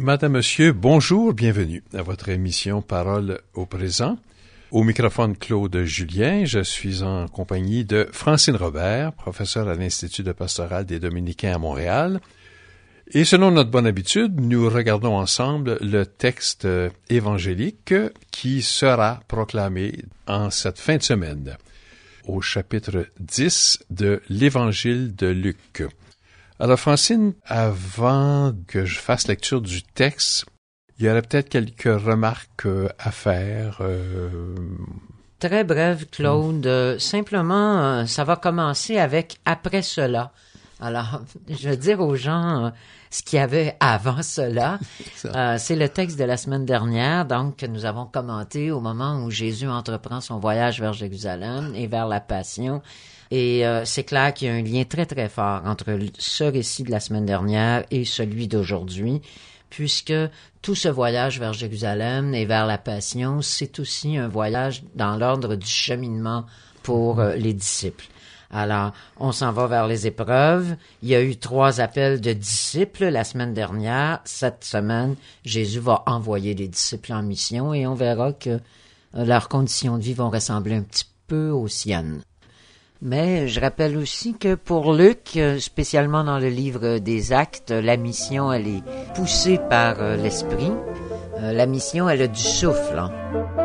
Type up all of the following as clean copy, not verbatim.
Madame, Monsieur, bonjour, bienvenue à votre émission Parole au présent. Au microphone Claude Julien, je suis en compagnie de Francine Robert, professeure à l'Institut de pastoral des Dominicains à Montréal. Et selon notre bonne habitude, nous regardons ensemble le texte évangélique qui sera proclamé en cette fin de semaine, au chapitre 10 de l'Évangile de Luc. Alors Francine, avant que je fasse lecture du texte, il y aurait peut-être quelques remarques à faire. Très brève, Claude. Simplement, ça va commencer avec « après cela ». Alors, je veux dire aux gens ce qu'il y avait avant cela. C'est le texte de la semaine dernière, donc, que nous avons commenté au moment où Jésus entreprend son voyage vers Jérusalem et vers la Passion. Et c'est clair qu'il y a un lien très, très fort entre ce récit de la semaine dernière et celui d'aujourd'hui, puisque tout ce voyage vers Jérusalem et vers la Passion, c'est aussi un voyage dans l'ordre du cheminement pour les disciples. Alors, on s'en va vers les épreuves. Il y a eu 3 appels de disciples la semaine dernière. Cette semaine, Jésus va envoyer les disciples en mission et on verra que leurs conditions de vie vont ressembler un petit peu aux siennes. Mais je rappelle aussi que pour Luc, spécialement dans le livre des Actes, la mission, elle est poussée par l'Esprit. La mission, elle a du souffle. Hein.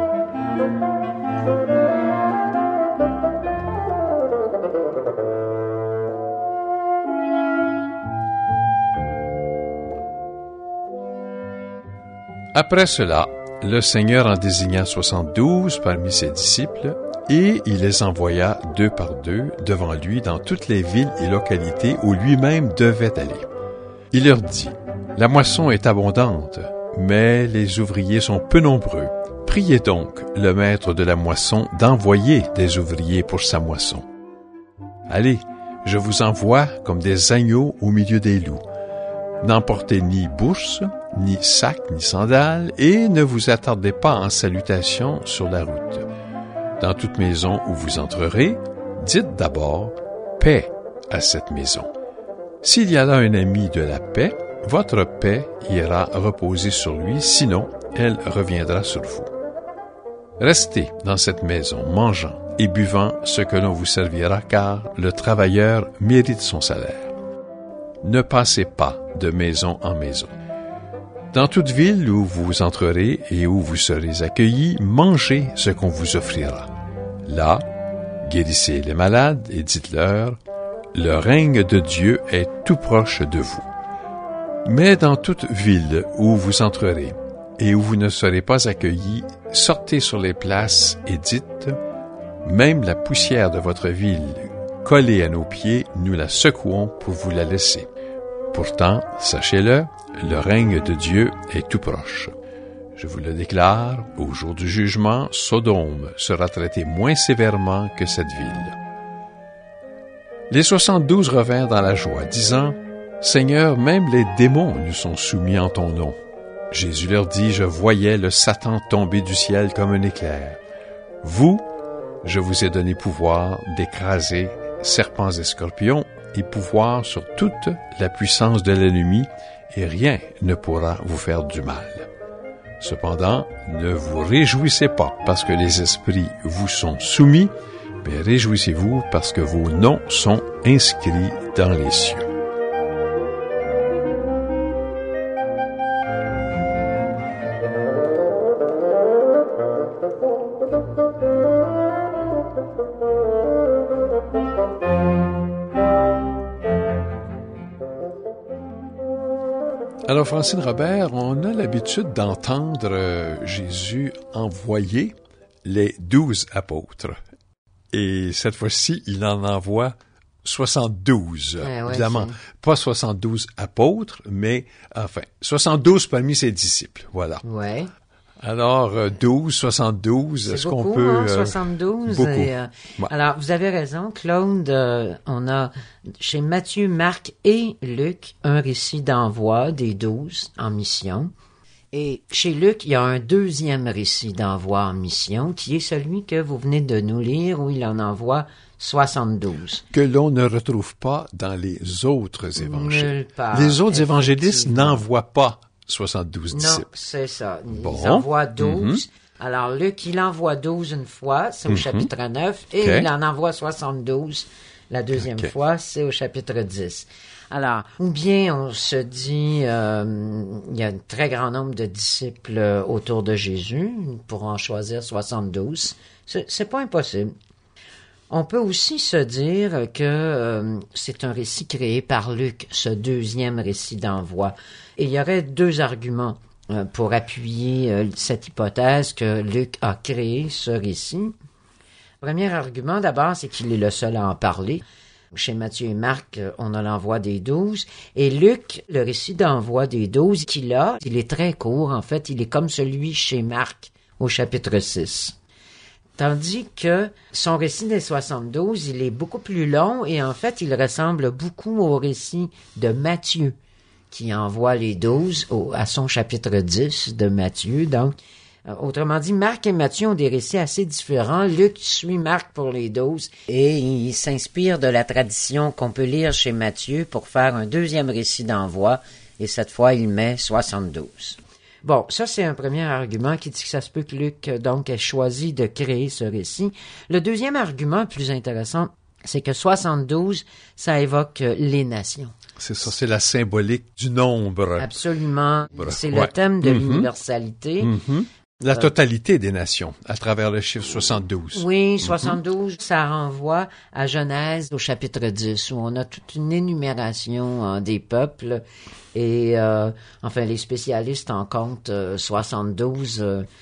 Après cela, le Seigneur en désigna 72 parmi ses disciples, et il les envoya 2 par 2 devant lui dans toutes les villes et localités où lui-même devait aller. Il leur dit, « La moisson est abondante, mais les ouvriers sont peu nombreux. Priez donc le maître de la moisson d'envoyer des ouvriers pour sa moisson. Allez, je vous envoie comme des agneaux au milieu des loups. N'emportez ni bourse, ni sac, ni sandales, et ne vous attardez pas en salutation sur la route. Dans toute maison où vous entrerez, dites d'abord « paix » à cette maison. S'il y a là un ami de la paix, votre paix ira reposer sur lui, sinon elle reviendra sur vous. Restez dans cette maison, mangeant et buvant ce que l'on vous servira, car le travailleur mérite son salaire. Ne passez pas de maison en maison. Dans toute ville où vous entrerez et où vous serez accueillis, mangez ce qu'on vous offrira. Là, guérissez les malades et dites-leur, le règne de Dieu est tout proche de vous. Mais dans toute ville où vous entrerez et où vous ne serez pas accueillis, sortez sur les places et dites, même la poussière de votre ville collée à nos pieds, nous la secouons pour vous la laisser. Pourtant, sachez-le, le règne de Dieu est tout proche. Je vous le déclare, au jour du jugement, Sodome sera traité moins sévèrement que cette ville. Les 72 revinrent dans la joie, disant, « Seigneur, même les démons nous sont soumis en ton nom. » Jésus leur dit, « Je voyais le Satan tomber du ciel comme un éclair. Vous, je vous ai donné pouvoir d'écraser serpents et scorpions, et pouvoir sur toute la puissance de l'ennemi, et rien ne pourra vous faire du mal. Cependant, ne vous réjouissez pas parce que les esprits vous sont soumis, mais réjouissez-vous parce que vos noms sont inscrits dans les cieux. » Alors, Francine Robert, on a l'habitude d'entendre Jésus envoyer les 12 apôtres. Et cette fois-ci, il en envoie 72. Évidemment, pas 72 apôtres, mais, 72 parmi ses disciples. Voilà. Ouais. Alors, 12, 72, est-ce beaucoup, qu'on peut... 72. Beaucoup. Ouais. Alors, vous avez raison, Claude. On a chez Matthieu, Marc et Luc un récit d'envoi des 12 en mission. Et chez Luc, il y a un deuxième récit d'envoi en mission qui est celui que vous venez de nous lire où il en envoie 72. Que l'on ne retrouve pas dans les autres évangiles. Nulle part, les autres évangélistes n'envoient pas 72 Non, disciples. c'est ça. Ils Bon. envoient 12. Alors, Luc, il envoie 12 une fois, c'est au chapitre 9, et OK. il en envoie 72 la deuxième OK. fois, c'est au chapitre 10. Alors, ou bien on se dit, il y a un très grand nombre de disciples autour de Jésus, pour en choisir 72. C'est pas impossible. On peut aussi se dire que c'est un récit créé par Luc, ce deuxième récit d'envoi. Et il y aurait deux arguments pour appuyer cette hypothèse que Luc a créé ce récit. Premier argument, d'abord, c'est qu'il est le seul à en parler. Chez Matthieu et Marc, on a l'envoi des 12. Et Luc, le récit d'envoi des 12 qu'il a, il est très court. En fait, il est comme celui chez Marc au chapitre 6. Tandis que son récit des 72, il est beaucoup plus long et en fait, il ressemble beaucoup au récit de Matthieu, qui envoie les 12 à son chapitre 10 de Matthieu. Donc, autrement dit, Marc et Matthieu ont des récits assez différents. Luc suit Marc pour les 12 et il s'inspire de la tradition qu'on peut lire chez Matthieu pour faire un deuxième récit d'envoi et cette fois, il met 72. Bon, ça, c'est un premier argument qui dit que ça se peut que Luc, donc, ait choisi de créer ce récit. Le deuxième argument, plus intéressant, c'est que 72, ça évoque les nations. C'est ça, c'est la symbolique du nombre. Absolument. C'est Ouais. le thème de l'universalité. La totalité des nations, à travers le chiffre 72. Oui, 72, ça renvoie à Genèse au chapitre 10, où on a toute une énumération des peuples. Et enfin, les spécialistes en comptent 72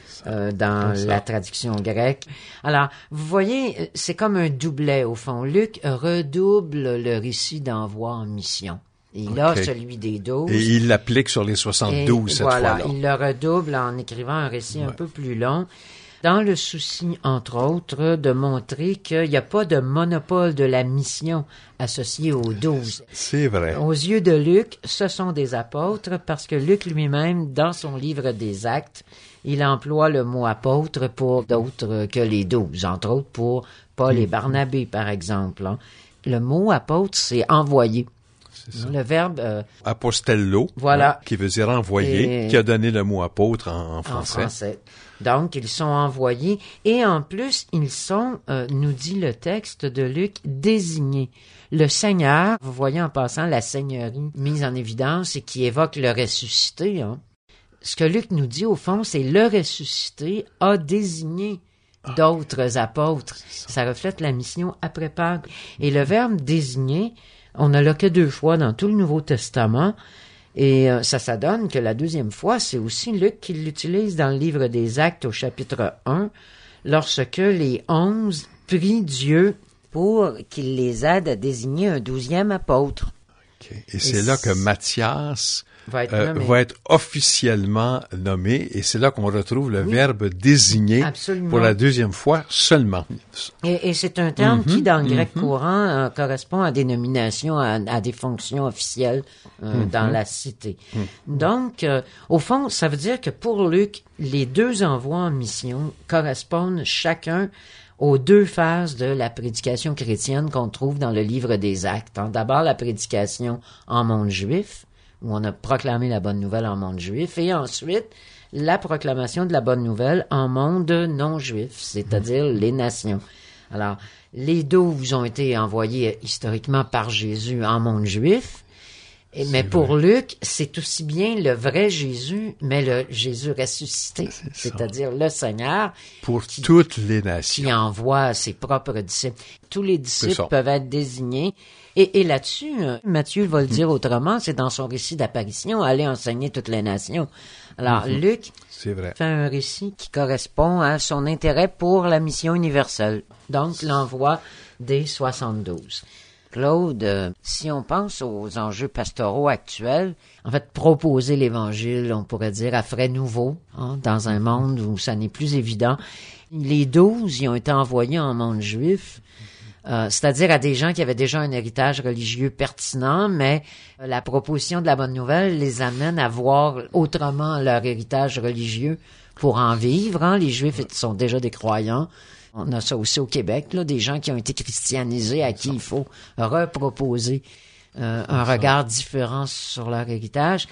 dans la traduction grecque. Alors, vous voyez, c'est comme un doublet au fond. Luc redouble le récit d'envoi en mission. Il a celui des 12. Et il l'applique sur les 72 cette fois-là. Il le redouble en écrivant un récit un peu plus long, dans le souci, entre autres, de montrer qu'il n'y a pas de monopole de la mission associée aux 12. C'est vrai. Aux yeux de Luc, ce sont des apôtres parce que Luc lui-même, dans son livre des Actes, il emploie le mot apôtre pour d'autres que les 12, entre autres pour Paul et Barnabé, par exemple. Hein. Le mot apôtre, c'est envoyé. Le verbe apostello, voilà. Qui veut dire envoyer, qui a donné le mot apôtre en français. Donc, ils sont envoyés et en plus, ils sont, nous dit le texte de Luc, désignés. Le Seigneur, vous voyez en passant la seigneurie mise en évidence et qui évoque le ressuscité. Hein. Ce que Luc nous dit au fond, c'est le ressuscité a désigné d'autres apôtres. Ça reflète la mission après Pâques. Et le verbe désigner, on ne l'a que 2 fois dans tout le Nouveau Testament. Et ça donne que la deuxième fois, c'est aussi Luc qui l'utilise dans le livre des Actes au chapitre 1, lorsque les 11 prient Dieu pour qu'il les aide à désigner un 12e apôtre. Okay. Et c'est là que Matthias va être officiellement nommé, et c'est là qu'on retrouve le verbe désigner pour la deuxième fois seulement. Et c'est un terme qui, dans le grec courant, correspond à des nominations, à des fonctions officielles dans la cité. Donc, au fond, ça veut dire que pour Luc, les 2 envois en mission correspondent chacun aux 2 phases de la prédication chrétienne qu'on trouve dans le livre des Actes. Hein. D'abord, la prédication en monde juif, où on a proclamé la bonne nouvelle en monde juif, et ensuite, la proclamation de la bonne nouvelle en monde non juif, c'est-à-dire les nations. Alors, les 12 ont été envoyés historiquement par Jésus en monde juif, mais pour Luc, c'est aussi bien le vrai Jésus, mais le Jésus ressuscité, c'est-à-dire le Seigneur. Pour toutes les nations. Qui envoie ses propres disciples. Tous les disciples peuvent être désignés. Et là-dessus, Matthieu va le dire autrement, c'est dans son récit d'apparition, aller enseigner toutes les nations. Alors, Luc fait un récit qui correspond à son intérêt pour la mission universelle. Donc, l'envoi des 72. Claude, si on pense aux enjeux pastoraux actuels, en fait, proposer l'Évangile, on pourrait dire, à frais nouveaux, hein, dans un monde où ça n'est plus évident. Les 12, ils ont été envoyés en monde juif, c'est-à-dire à des gens qui avaient déjà un héritage religieux pertinent, mais la proposition de la bonne nouvelle les amène à voir autrement leur héritage religieux pour en vivre. Hein. Les Juifs sont déjà des croyants. On a ça aussi au Québec, là, des gens qui ont été christianisés à qui il faut reproposer un regard différent sur leur héritage.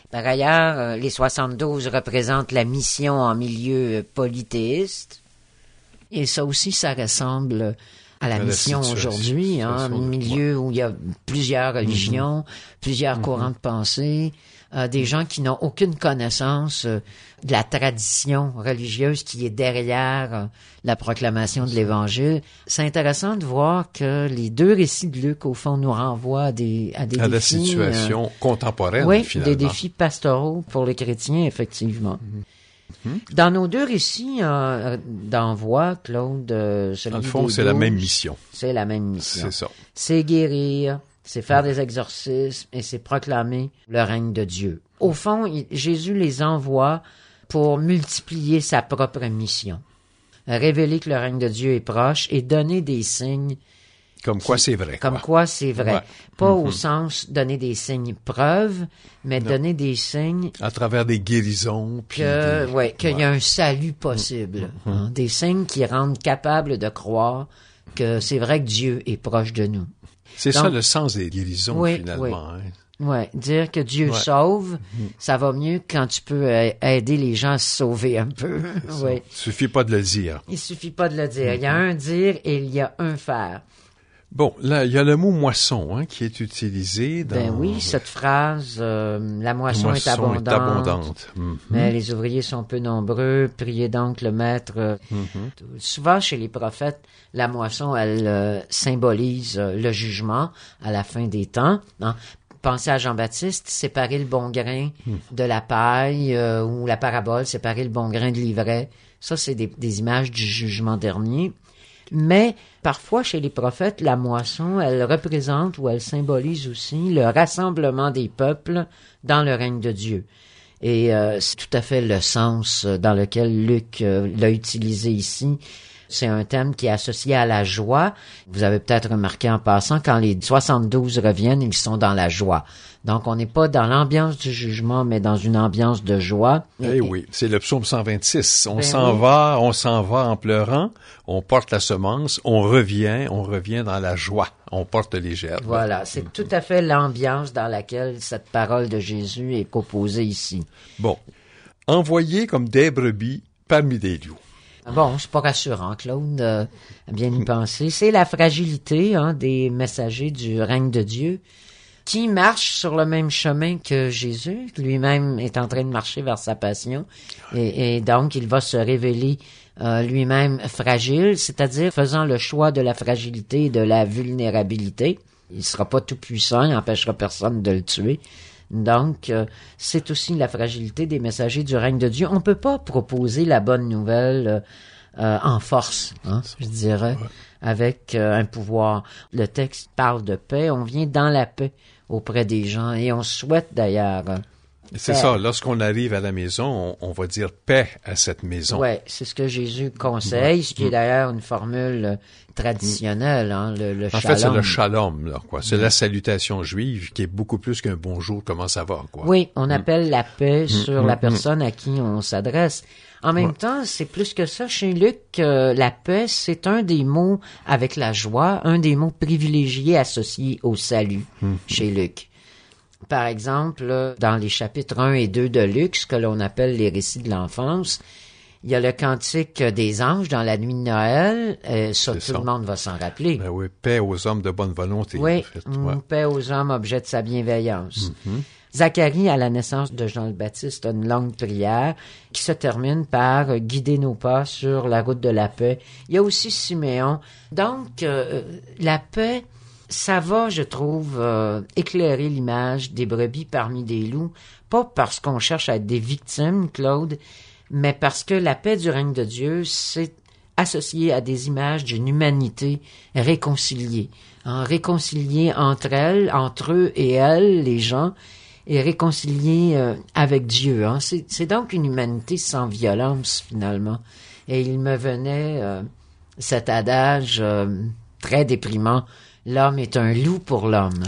Par ailleurs, les 72 représentent la mission en milieu polythéiste. Et ça aussi, ça ressemble à la mission aujourd'hui, un milieu où il y a plusieurs religions, plusieurs courants de pensée, des gens qui n'ont aucune connaissance de la tradition religieuse qui est derrière la proclamation de l'Évangile. C'est intéressant de voir que les deux récits de Luc, au fond, nous renvoient à des défis. La situation contemporaine, oui, finalement. Des défis pastoraux pour les chrétiens, effectivement. Dans nos deux récits d'envoi, Claude, dans le fond, c'est la même mission. C'est la même mission. C'est ça. C'est guérir, c'est faire des exorcismes et c'est proclamer le règne de Dieu. Au fond, Jésus les envoie pour multiplier sa propre mission. Révéler que le règne de Dieu est proche et donner des signes. Comme quoi c'est vrai. Comme quoi c'est vrai. Ouais. Pas au sens donner des signes preuves, mais donner des signes... À travers des guérisons. Puis qu'il y a un salut possible. Hein, des signes qui rendent capable de croire que c'est vrai que Dieu est proche de nous. C'est ça le sens des guérisons, finalement. Hein. Oui, dire que Dieu sauve, ça va mieux quand tu peux aider les gens à se sauver un peu. Il suffit pas de le dire. Il suffit pas de le dire. Il y a un dire et il y a un faire. Bon, là, il y a le mot moisson qui est utilisé dans... Ben oui, cette phrase, la moisson est abondante. Mais les ouvriers sont peu nombreux, priez donc le maître. Souvent, chez les prophètes, la moisson, elle symbolise le jugement à la fin des temps. Hein? Pensez à Jean-Baptiste, séparer le bon grain de la paille, ou la parabole, séparer le bon grain de l'ivraie. Ça, c'est des images du jugement dernier. Mais parfois, chez les prophètes, la moisson, elle représente ou elle symbolise aussi le rassemblement des peuples dans le règne de Dieu. Et c'est tout à fait le sens dans lequel Luc l'a utilisé ici. C'est un thème qui est associé à la joie. Vous avez peut-être remarqué en passant, quand les 72 reviennent, ils sont dans la joie. Donc, on n'est pas dans l'ambiance du jugement, mais dans une ambiance de joie. Eh oui, c'est le psaume 126. On s'en va en pleurant, on porte la semence, on revient dans la joie. On porte les gerbes. Voilà, c'est tout à fait l'ambiance dans laquelle cette parole de Jésus est composée ici. Bon, envoyés comme des brebis parmi des loups. Bon, c'est pas rassurant, Claude, à bien y penser. C'est la fragilité des messagers du règne de Dieu qui marchent sur le même chemin que Jésus. Lui-même est en train de marcher vers sa passion et donc il va se révéler lui-même fragile, c'est-à-dire faisant le choix de la fragilité et de la vulnérabilité. Il sera pas tout puissant, il n'empêchera personne de le tuer. Donc, c'est aussi la fragilité des messagers du règne de Dieu. On peut pas proposer la bonne nouvelle en force, je dirais, avec un pouvoir. Le texte parle de paix. On vient dans la paix auprès des gens et on souhaite d'ailleurs... C'est ça, lorsqu'on arrive à la maison, on va dire paix à cette maison. Oui, c'est ce que Jésus conseille, ce qui est d'ailleurs une formule traditionnelle, le shalom. En fait, c'est le shalom, là, quoi. C'est la salutation juive qui est beaucoup plus qu'un bonjour, comment ça va, quoi. Oui, on appelle la paix sur la personne à qui on s'adresse. En même temps, c'est plus que ça. Chez Luc, la paix, c'est un des mots avec la joie, un des mots privilégiés associés au salut chez Luc. Par exemple, dans les chapitres 1 et 2 de Luc, ce que l'on appelle les récits de l'enfance, il y a le cantique des anges dans la nuit de Noël. Le monde va s'en rappeler. Ben oui, paix aux hommes de bonne volonté. Oui, en fait. Paix aux hommes, objet de sa bienveillance. Zacharie, à la naissance de Jean le Baptiste, a une longue prière qui se termine par « Guider nos pas sur la route de la paix ». Il y a aussi Siméon. Donc, la paix... Ça va, je trouve, éclairer l'image des brebis parmi des loups, pas parce qu'on cherche à être des victimes, Claude, mais parce que la paix du règne de Dieu, c'est associé à des images d'une humanité réconciliée. Réconciliée entre elles, entre eux et elles, les gens, et réconciliée avec Dieu. C'est donc une humanité sans violence, finalement. Et il me venait cet adage très déprimant. L'homme est un loup pour l'homme.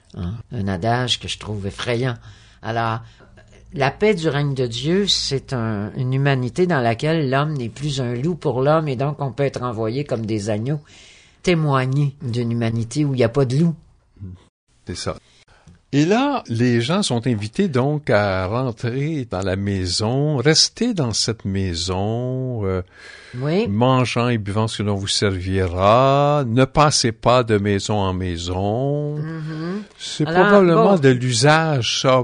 Un adage que je trouve effrayant. Alors, la paix du règne de Dieu, c'est une humanité dans laquelle l'homme n'est plus un loup pour l'homme et donc on peut être envoyé comme des agneaux, témoigner d'une humanité où il n'y a pas de loup. C'est ça. Et là, les gens sont invités donc à rentrer dans la maison, rester dans cette maison, Oui. mangeant et buvant ce que l'on vous servira, ne passez pas de maison en maison. C'est Alors, probablement bon. de l'usage, ça,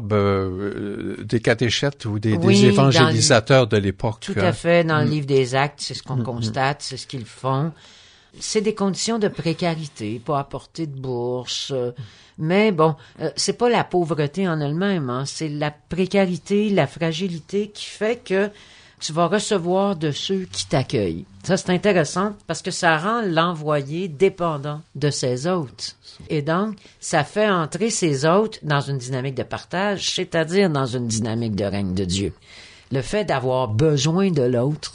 des catéchètes ou des évangélisateurs de l'époque. Tout à fait, dans le livre des Actes, c'est ce qu'on constate, c'est ce qu'ils font. C'est des conditions de précarité, pas apporter de bourse, mais bon, c'est pas la pauvreté en elle-même, hein, c'est la précarité, la fragilité qui fait que tu vas recevoir de ceux qui t'accueillent. Ça, c'est intéressant parce que ça rend l'envoyé dépendant de ses hôtes. Et donc, ça fait entrer ses hôtes dans une dynamique de partage, c'est-à-dire dans une dynamique de règne de Dieu. Le fait d'avoir besoin de l'autre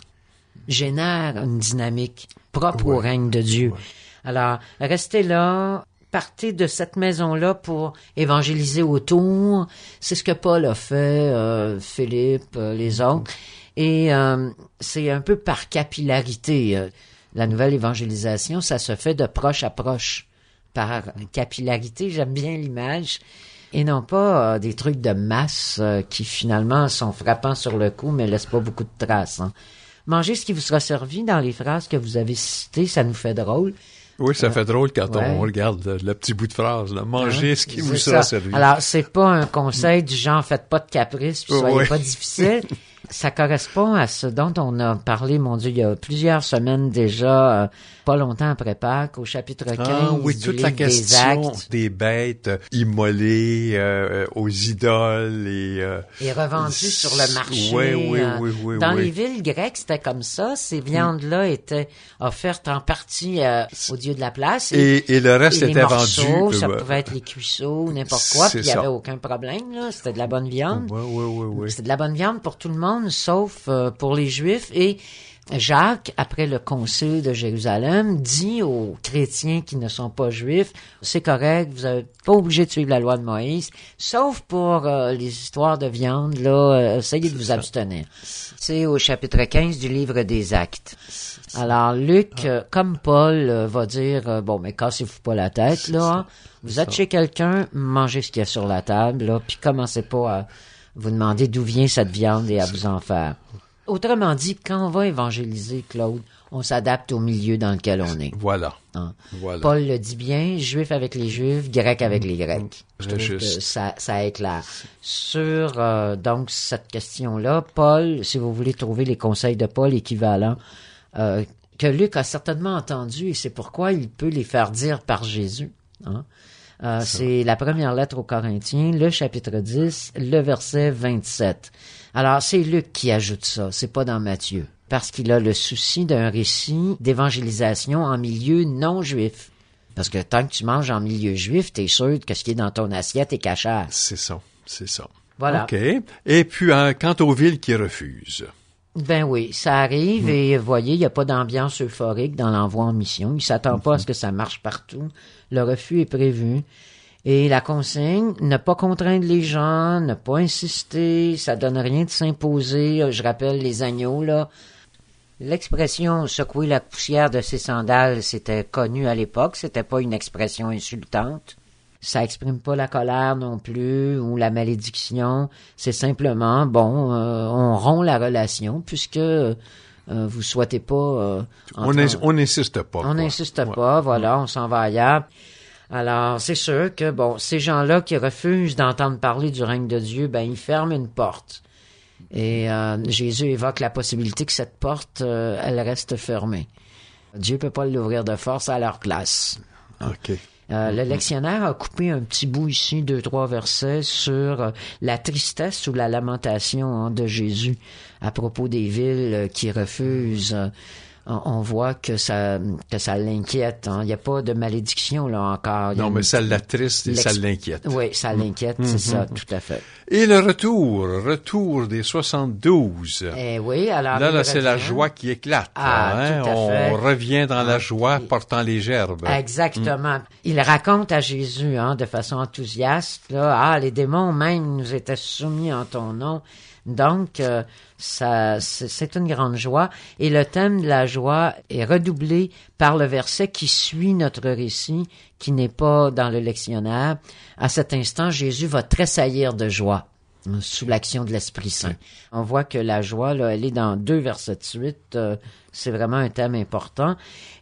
génère une dynamique propre au règne de Dieu. Alors, restez là, partez de cette maison-là pour évangéliser autour. C'est ce que Paul a fait, Philippe, les autres. Et c'est un peu par capillarité. La nouvelle évangélisation, ça se fait de proche à proche. Par capillarité, j'aime bien l'image. Et non pas des trucs de masse qui finalement sont frappants sur le coup, mais laissent pas beaucoup de traces. Hein. Mangez ce qui vous sera servi dans les phrases que vous avez citées, ça nous fait drôle. Oui, ça fait drôle quand on regarde le petit bout de phrase. Là. Mangez ce qui vous sera servi. Alors, c'est pas un conseil du genre, faites pas de caprice, puis soyez pas difficile. Ça correspond à ce dont on a parlé, mon Dieu, il y a plusieurs semaines déjà, pas longtemps après Pâques, au chapitre 15 oui, du toute livre la question des Actes. des bêtes immolées aux idoles Et revendues sur le marché. Oui, dans les villes grecques, c'était comme ça. Ces viandes-là étaient offertes en partie au dieu de la place. Et le reste et était les morceaux, vendu. ça pouvait être les cuisseaux, n'importe quoi, puis il n'y avait aucun problème. Là. C'était de la bonne viande. Oui. C'était de la bonne viande pour tout le monde, sauf pour les Juifs. Et Jacques, après le concile de Jérusalem, dit aux chrétiens qui ne sont pas juifs, c'est correct, vous n'êtes pas obligé de suivre la loi de Moïse, sauf pour les histoires de viande, là, essayez de vous abstenir. C'est au chapitre 15 du livre des Actes. Alors, Luc, comme Paul, va dire, bon, mais cassez-vous pas la tête, là. Vous êtes chez quelqu'un, mangez ce qu'il y a sur la table, là, puis commencez pas à vous demander d'où vient cette viande et à vous en faire. Autrement dit, quand on va évangéliser, Claude, on s'adapte au milieu dans lequel on est. Voilà. Hein? Voilà. Paul le dit bien, juif avec les juifs, grec avec les grecs. Je trouve juste. que ça éclaire. Sur donc cette question-là, Paul, si vous voulez trouver les conseils de Paul équivalents, que Luc a certainement entendu, et c'est pourquoi il peut les faire dire par Jésus. Hein? C'est la première lettre aux Corinthiens, le chapitre 10, le verset 27. Alors, c'est Luc qui ajoute ça, c'est pas dans Matthieu, parce qu'il a le souci d'un récit d'évangélisation en milieu non juif. Parce que tant que tu manges en milieu juif, t'es sûr que ce qui est dans ton assiette est cachère. C'est ça. Voilà. OK. Et puis, quant aux villes qui refusent. Ben oui, ça arrive et vous voyez, il n'y a pas d'ambiance euphorique dans l'envoi en mission. Il s'attend pas à ce que ça marche partout. Le refus est prévu. Et la consigne, ne pas contraindre les gens, ne pas insister, ça donne rien de s'imposer. Je rappelle les agneaux, là. L'expression « secouer la poussière de ses sandales », c'était connu à l'époque, c'était pas une expression insultante. Ça exprime pas la colère non plus, ou la malédiction. C'est simplement, on rompt la relation, puisque vous souhaitez pas... on n'insiste pas. On n'insiste pas, voilà, on s'en va ailleurs. Alors, c'est sûr que, ces gens-là qui refusent d'entendre parler du règne de Dieu, ils ferment une porte. Et Jésus évoque la possibilité que cette porte, elle reste fermée. Dieu peut pas l'ouvrir de force à leur place. OK. Le lectionnaire a coupé un petit bout ici, 2-3 versets, sur la tristesse ou la lamentation de Jésus à propos des villes qui refusent. On voit que ça l'inquiète. Hein. Il n'y a pas de malédiction là encore. Non, mais ça l'attriste et ça l'inquiète. Oui, ça l'inquiète, c'est ça, tout à fait. Et le retour des 72. Eh oui, alors... Là, c'est la joie qui éclate. Tout à fait. On revient dans la joie portant les gerbes. Exactement. Il raconte à Jésus, de façon enthousiaste, là, les démons même nous étaient soumis en ton nom. Donc, c'est une grande joie. Et le thème de la joie est redoublé par le verset qui suit notre récit, qui n'est pas dans le lectionnaire, à cet instant, Jésus va tressaillir de joie sous l'action de l'Esprit Saint. On voit que la joie, là, elle est dans 2 versets de suite. C'est vraiment un thème important.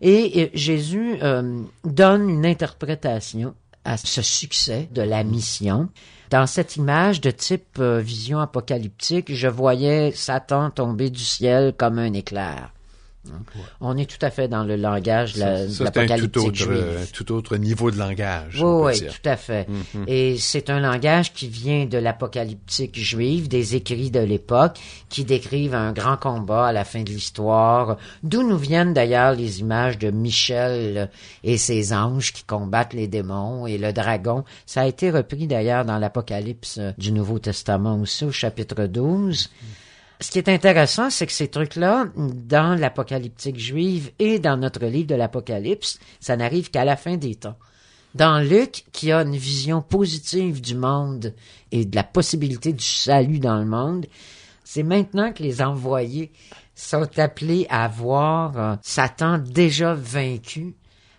Et Jésus donne une interprétation à ce succès de la mission. Dans cette image de type vision apocalyptique, je voyais Satan tomber du ciel comme un éclair. Ouais. On est tout à fait dans le langage de l'apocalyptique juive. C'est tout autre niveau de langage. Oui, tout à fait. Mm-hmm. Et c'est un langage qui vient de l'apocalyptique juive, des écrits de l'époque, qui décrivent un grand combat à la fin de l'histoire, d'où nous viennent d'ailleurs les images de Michel et ses anges qui combattent les démons et le dragon. Ça a été repris d'ailleurs dans l'Apocalypse du Nouveau Testament aussi, au chapitre 12. Ce qui est intéressant, c'est que ces trucs-là, dans l'apocalyptique juive et dans notre livre de l'Apocalypse, ça n'arrive qu'à la fin des temps. Dans Luc, qui a une vision positive du monde et de la possibilité du salut dans le monde, c'est maintenant que les envoyés sont appelés à voir Satan déjà vaincu,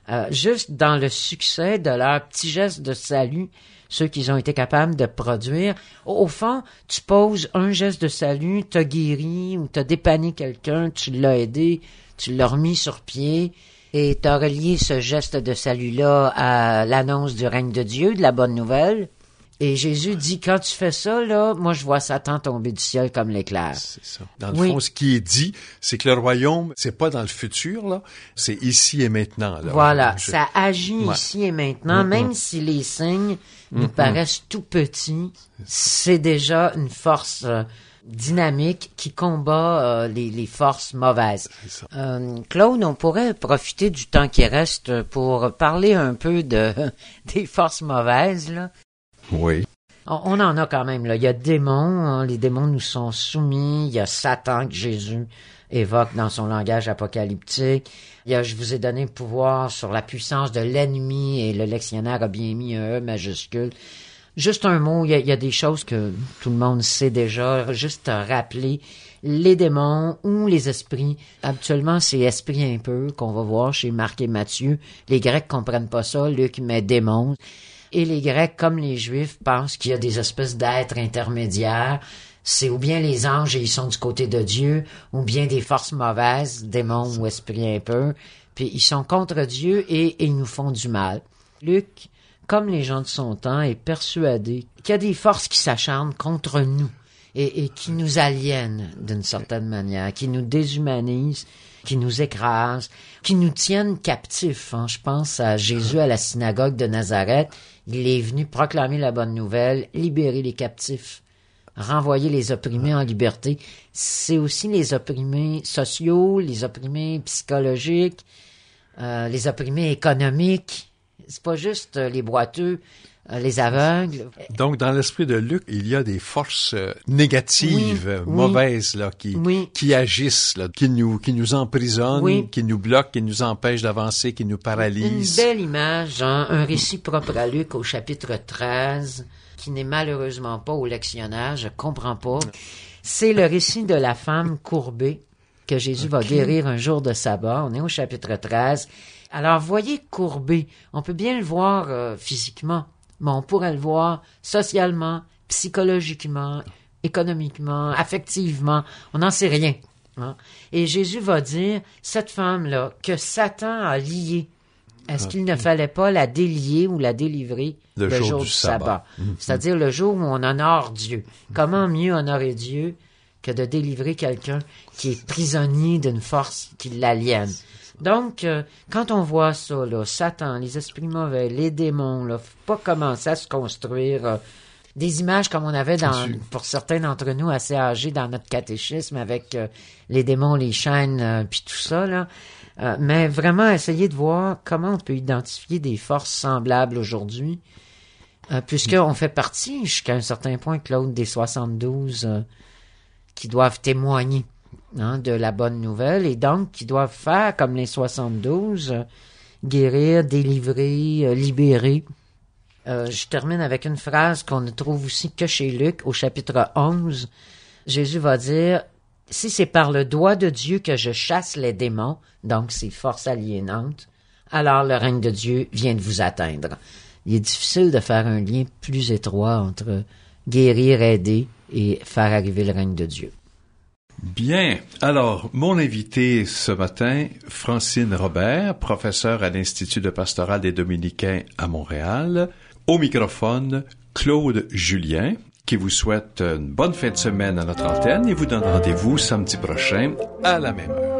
juste dans le succès de leur petit geste de salut, ceux qu'ils ont été capables de produire. Au fond, tu poses un geste de salut, t'as guéri ou t'as dépanné quelqu'un, tu l'as aidé, tu l'as remis sur pied et t'as relié ce geste de salut-là à l'annonce du règne de Dieu, de la bonne nouvelle. Et Jésus dit, quand tu fais ça, là, moi je vois Satan tomber du ciel comme l'éclair. C'est ça. Dans le fond, ce qui est dit, c'est que le royaume, c'est pas dans le futur, là, c'est ici et maintenant. Là. Voilà, ça agit ici et maintenant, même si les signes nous paraissent tout petits, c'est déjà une force dynamique qui combat les forces mauvaises. Claude, on pourrait profiter du temps qui reste pour parler un peu des forces mauvaises, là. Oui. On en a quand même, là. Il y a démons, hein, les démons nous sont soumis. Il y a Satan que Jésus évoque dans son langage apocalyptique. Il y a, je vous ai donné le pouvoir sur la puissance de l'ennemi et le lectionnaire a bien mis un E majuscule. Juste un mot, il y a des choses que tout le monde sait déjà. Juste à rappeler, les démons ou les esprits, habituellement c'est esprits impurs qu'on va voir chez Marc et Matthieu. Les Grecs comprennent pas ça, Luc met démons. Et les Grecs, comme les Juifs, pensent qu'il y a des espèces d'êtres intermédiaires. C'est ou bien les anges et ils sont du côté de Dieu, ou bien des forces mauvaises, démons ou esprits impurs. Puis ils sont contre Dieu et ils nous font du mal. Luc, comme les gens de son temps, est persuadé qu'il y a des forces qui s'acharnent contre nous et qui nous aliènent d'une certaine manière, qui nous déshumanisent, qui nous écrasent, qui nous tiennent captifs. Hein. Je pense à Jésus à la synagogue de Nazareth. Il est venu proclamer la bonne nouvelle, libérer les captifs, renvoyer les opprimés en liberté. C'est aussi les opprimés sociaux, les opprimés psychologiques, les opprimés économiques. C'est pas juste les boiteux, les aveugles. Donc, dans l'esprit de Luc, il y a des forces négatives, mauvaises, là, qui agissent, là, qui nous emprisonnent, qui nous bloquent, qui nous empêchent d'avancer, qui nous paralysent. Une belle image, hein? Un récit propre à Luc au chapitre 13, qui n'est malheureusement pas au lectionnaire, je comprends pas. C'est le récit de la femme courbée que Jésus va guérir un jour de sabbat. On est au chapitre 13. Alors, voyez courbée, on peut bien le voir physiquement. Mais on pourrait le voir socialement, psychologiquement, économiquement, affectivement. On n'en sait rien. Hein? Et Jésus va dire, cette femme-là, que Satan a liée, est-ce qu'il ne fallait pas la délier ou la délivrer le jour du sabbat? C'est-à-dire le jour où on honore Dieu. Comment mieux honorer Dieu que de délivrer quelqu'un qui est prisonnier d'une force qui l'aliène? Donc, quand on voit ça, là, Satan, les esprits mauvais, les démons, là, faut pas commencer à se construire des images comme on avait pour certains d'entre nous assez âgés dans notre catéchisme avec les démons, les chaînes, puis tout ça, là. Mais vraiment essayer de voir comment on peut identifier des forces semblables aujourd'hui, puisqu'on fait partie, jusqu'à un certain point, Claude, des 72 qui doivent témoigner. Hein, de la bonne nouvelle, et donc qui doivent faire comme les 72, guérir, délivrer, libérer. Je termine avec une phrase qu'on ne trouve aussi que chez Luc, au chapitre 11. Jésus va dire, « Si c'est par le doigt de Dieu que je chasse les démons, donc ces forces aliénantes, alors le règne de Dieu vient de vous atteindre. Il est difficile de faire un lien plus étroit entre guérir, aider et faire arriver le règne de Dieu. Bien. Alors, mon invité ce matin, Francine Robert, professeure à l'Institut de pastoral des Dominicains à Montréal. Au microphone, Claude Julien, qui vous souhaite une bonne fin de semaine à notre antenne et vous donne rendez-vous samedi prochain à la même heure.